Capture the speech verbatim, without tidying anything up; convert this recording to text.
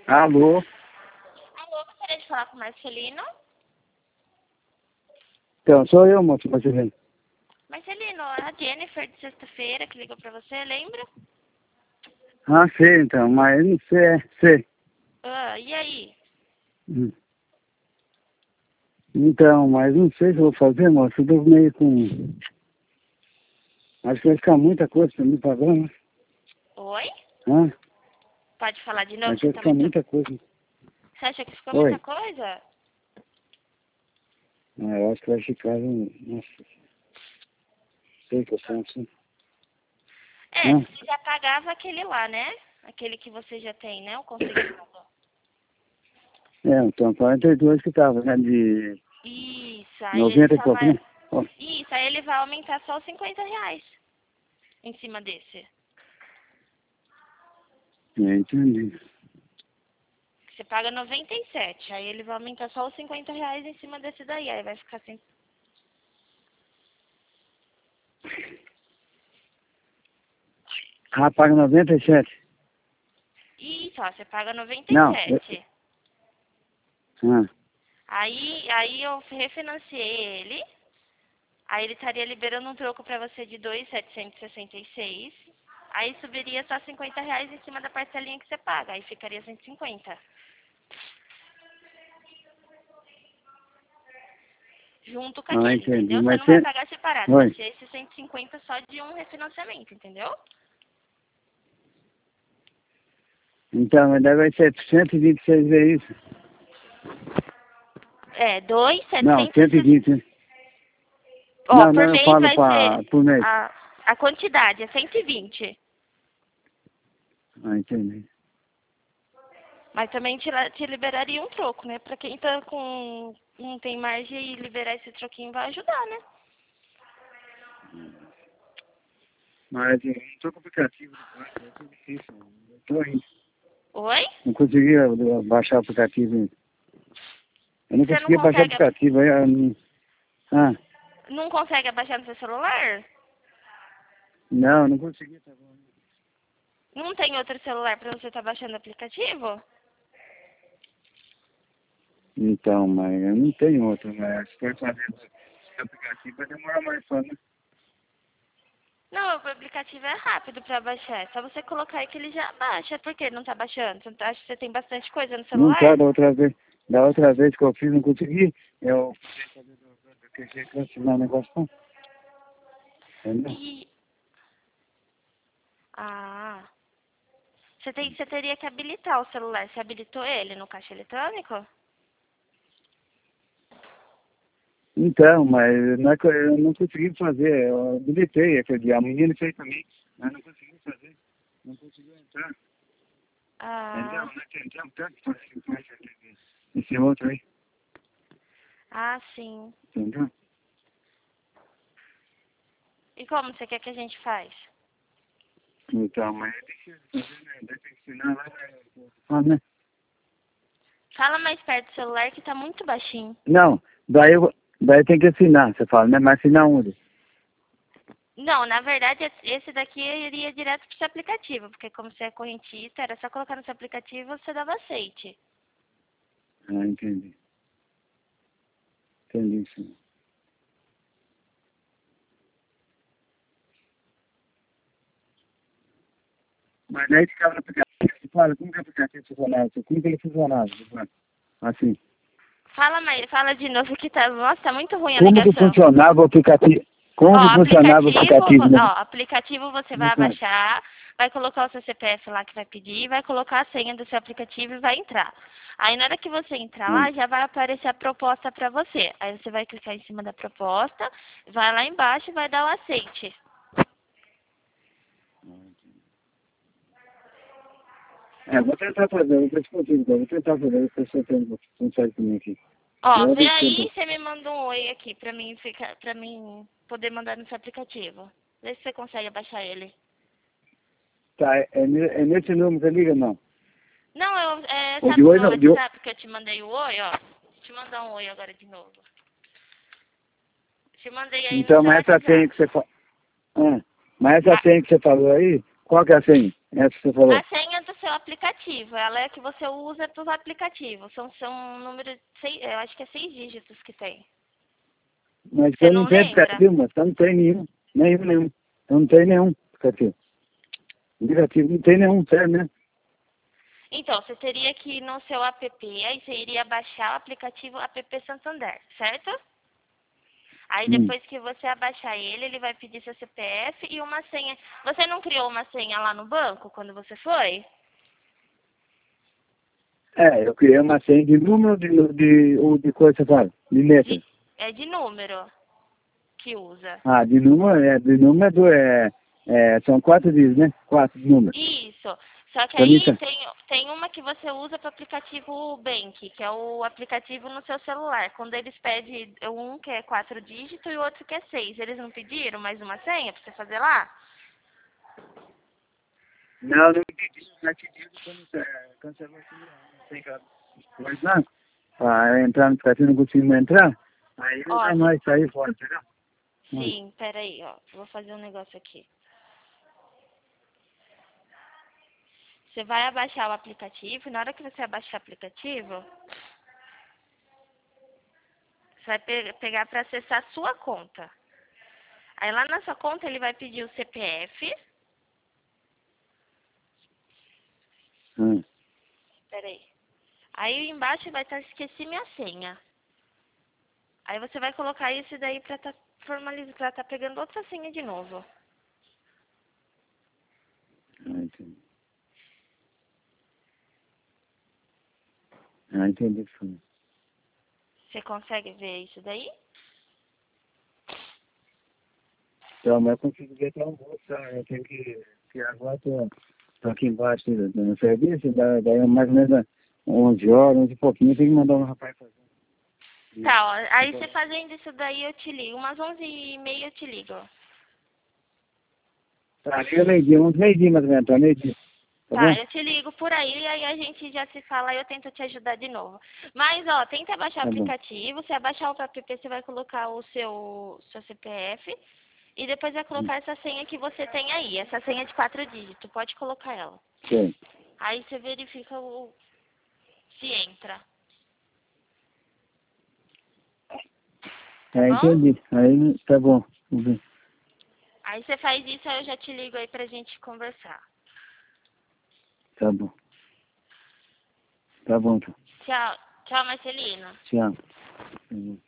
Alô? Alô, gostaria de falar com o Marcelino? Então, sou eu, moço, Marcelino. Marcelino, é a Jennifer de sexta-feira que ligou pra você, lembra? Ah, sei, então, mas não sei, é, sei. Ah, e aí? Hum. Então, mas não sei o que eu vou fazer, moço. Eu tô meio com... Acho que vai ficar muita coisa pra mim pagar, né? Oi? Hã? Pode falar de novo? Acho que vai Que tá ficar muito... muita coisa. Você acha que ficou Oi? muita coisa? Ah, eu acho que vai ficar... um- Nossa, sei que eu penso. É, Hã? você já pagava aquele lá, né? Aquele que você já tem, né? O consignado. É, então, quarenta e dois que tava, né? De Isso, aí ele noventa e só pouco, vai... né? Ó, Isso, aí ele vai aumentar só os cinquenta reais em cima desse. é, entendi. Você paga noventa e sete, aí ele vai aumentar só os cinquenta reais em cima desse daí, aí vai ficar assim. Ah, paga noventa e sete. Isso, ó, você paga noventa e Não, eu... sete. Ah, Aí, aí eu refinanciei ele, aí ele estaria liberando um troco pra você de dois mil setecentos e sessenta e seis, aí subiria só cinquenta reais em cima da parcelinha que você paga, aí ficaria cento e cinquenta. Junto com ah, aquele, entendi. entendeu? Você Mas não vai você... pagar separado, vai Oi. ser esse cento e cinquenta só de um refinanciamento, entendeu? Então, mas daí vai ser cento e vinte e seis vezes isso? É, dois mil Não, setecentos e cento e sessenta. vinte, né? Ó, Não, por não, eu mês falo vai pra, ser por mês. a, a quantidade, é cento e vinte. Ah, entendi. Mas também te, la- te liberaria um troco, né? Pra quem tá com... não tem margem e liberar esse troquinho vai ajudar, né? Mas eu não tô com aplicativo do banco, é tudo difícil. Eu tô aí. Oi? Não conseguia eh, baixar o aplicativo ainda. Eu não Você não conseguia baixar o consegue... ab- aplicativo, aí eu não... Ah, não consegue abaixar no seu celular? não, não consegui, tá bom. Não tem outro celular pra você estar baixando o aplicativo? Então, mas eu não tenho outro, mas se for fazer esse aplicativo vai demorar mais só, né? Não, o aplicativo é rápido pra baixar. É só você colocar aí que ele já baixa. Por que não tá baixando? Você acha que você tem bastante coisa no Não tá, celular? da outra vez, da outra vez que eu fiz, não consegui. Eu fui fazer do do- daquele jeito que eu assinar o negócio, não. Entendeu? E... Ah... Você, tem, você teria que habilitar o celular. Você habilitou ele no caixa eletrônico? Então, mas não é que eu eu não consegui fazer, eu habilitei aquele dia, a menina fez também, mas não consegui fazer, não conseguiu entrar, entendeu? Ah, Não entendeu tanto para esse outro aí, ah, sim. entendeu? E como você quer que a gente faz? Então, mas tem que fazer, né? Tem que ensinar lá, né? Ah, né? Fala mais perto do celular que tá muito baixinho. Não, daí, eu, daí tem que assinar, você fala, né? Mas assinar onde? Não, na verdade, esse esse daqui iria direto pro seu aplicativo, porque como você é correntista, era só colocar no seu aplicativo e você dava aceite. Ah, entendi. Entendi, sim. Mas daí ficava no aplicativo, você fala, como que o aplicativo funcionava? Como que ele funcionava? Assim. Fala mais, fala de novo que tá, nossa, tá muito ruim a Como que ligação. funcionava o aplicativo? Ó, Como que funcionava o aplicativo, aplicativo? ó, Né? aplicativo você Não vai sabe? abaixar, vai colocar o seu C P F lá que vai pedir, vai colocar a senha do seu aplicativo e vai entrar. Aí na hora que você entrar Hum. lá, já vai aparecer a proposta pra você. Aí você vai clicar em cima da proposta, vai lá embaixo e vai dar o aceite. É, vou tentar fazer, eu vou contigo, vou tentar fazer, eu pessoa tem consegue comigo aqui. Ó, Eu vê vou aí tentar. e você me manda um oi aqui pra mim, ficar, pra mim poder mandar no seu aplicativo. Vê se você consegue abaixar ele. Tá, é, é ne- é nesse número que liga, não? Não, eu, é, O de sabe o hoje meu não, de hoje. WhatsApp que eu te mandei o oi, ó? Vou te mandar um oi agora de novo. Te mandei aí no Então, seu mas essa senha WhatsApp. que você falou. Ah, mas essa A, senha que você falou aí, qual que é a senha? Essa que você a falou? senha do seu aplicativo. Ela é a que você usa para os aplicativos. São, são um número, seis, eu acho que é seis dígitos que tem. Mas Você eu não não tenho lembra? aplicativo, mas eu não tenho nenhum. Nenhum, nenhum. Eu não tenho nenhum aplicativo. Aplicativo não tem nenhum, sério, né? Então, você teria que ir no seu app, aí você iria baixar o aplicativo App Santander, certo? Aí Hum. depois que você abaixar ele, ele vai pedir seu C P F e uma senha. Você não criou uma senha lá no banco quando você foi? É, eu criei uma senha de número de, de, ou de coisa, você fala, de letra. De, é de número que usa. Ah, de número, é, de número é, é, são quatro dígitos, né? Quatro números. Isso. Só que Pra mim aí tá. tem, tem uma que você usa para o aplicativo Bank, que é o aplicativo no seu celular. Quando eles pedem um que é quatro dígitos e o outro que é seis. Eles não pediram mais uma senha para você fazer lá? Não, não entendi. Já te digo quando é, cancelou esse não sei, cara. Mas não, pra entrar no aplicativo não conseguimos entrar, aí Ó, é cê- nós sair fora, entendeu? Hum. sim, peraí, ó. Vou fazer um negócio aqui. Você vai abaixar o aplicativo, e na hora que você abaixar o aplicativo, você vai pe- pegar para acessar a sua conta. Aí lá na sua conta ele vai pedir o C P F. Hum. Peraí. Aí embaixo vai estar esqueci minha senha. Aí você vai colocar isso daí pra tá formalizando, pra tá pegando outra senha de novo. Ah, entendi. Ah, entendi. Sim. Você consegue ver isso daí? Então, mas eu consigo ver até um almoço, tá? Eu tenho que, que agora tô, tô aqui embaixo do, do serviço, da- daí mais ou menos onze horas, onze e pouquinho, eu tenho que mandar um rapaz fazer. Tá, ó. Aí você fazendo isso daí eu te ligo. Umas onze e meia eu te ligo. Tá, liga meio-dia, uns meio-dia mais ou menos, tá? Meio-dia. Tá Tá, bom? eu te ligo por aí, aí a gente já se fala e eu tento te ajudar de novo. Mas, ó, tenta baixar o Tá bom. aplicativo. Se abaixar o app, você vai colocar o seu, seu C P F e depois vai Hum. colocar essa senha que você tem aí. Essa senha de quatro dígitos. Pode colocar ela. Sei. Aí você verifica o, se entra. Tá É, bom? entendi. Aí, tá bom. Uhum. Aí você faz isso, aí eu já te ligo aí pra gente conversar. Tá bom. Tá bom, então. Tchau. Tchau, Marcelino. Tchau. Uhum.